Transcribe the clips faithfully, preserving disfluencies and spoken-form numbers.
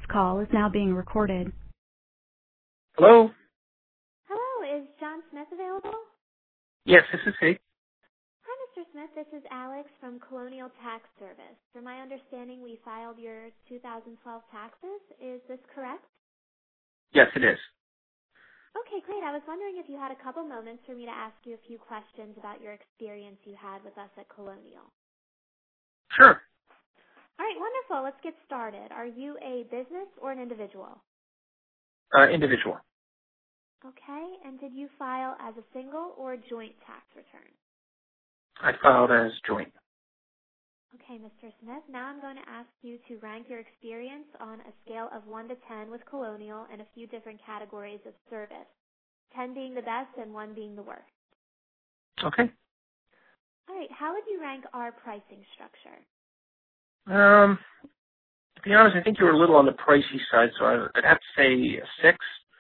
call is now being recorded. Hello? Hello, is John Smith available? Yes, this is he. Hi, Mister Smith. This is Alex from Colonial Tax Service. From my understanding, we filed your two thousand twelve taxes. Is this correct? Yes, it is. Okay, great. I was wondering if you had a couple moments for me to ask you a few questions about your experience you had with us at Colonial. Sure. All right, wonderful. Let's get started. Are you a business or an individual? Uh, individual. Okay, and did you file as a single or joint tax return? I filed as joint. Okay, Mister Smith, now I'm going to ask you to rank your experience on a scale of one to ten with Colonial in a few different categories of service, ten being the best and one being the worst. Okay. All right, how would you rank our pricing structure? Um, to be honest, I think you were a little on the pricey side, so I- I'd have to say a six.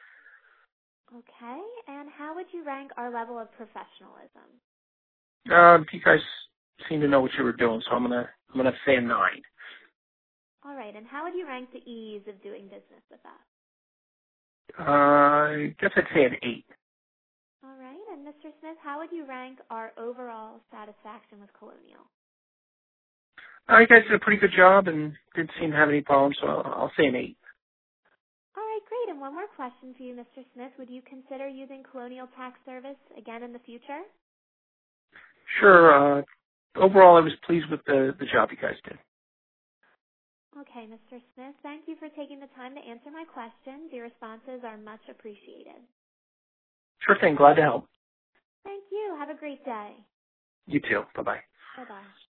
Okay, and how would you rank our level of professionalism? Um, you guys seem to know what you were doing, so I'm gonna I'm gonna say a nine. All right, and how would you rank the ease of doing business with us? Uh, I guess I'd say an eight. All right, and Mister Smith, how would you rank our overall satisfaction with Colonial? Uh, you guys did a pretty good job and didn't seem to have any problems, so I'll, I'll say an eight. All right, great. And one more question for you, Mister Smith. Would you consider using Colonial Tax Service again in the future? Sure. Uh, overall, I was pleased with the the job you guys did. Okay, Mister Smith, thank you for taking the time to answer my questions. Your responses are much appreciated. Sure thing. Glad to help. Thank you. Have a great day. You too. Bye bye. Bye-bye.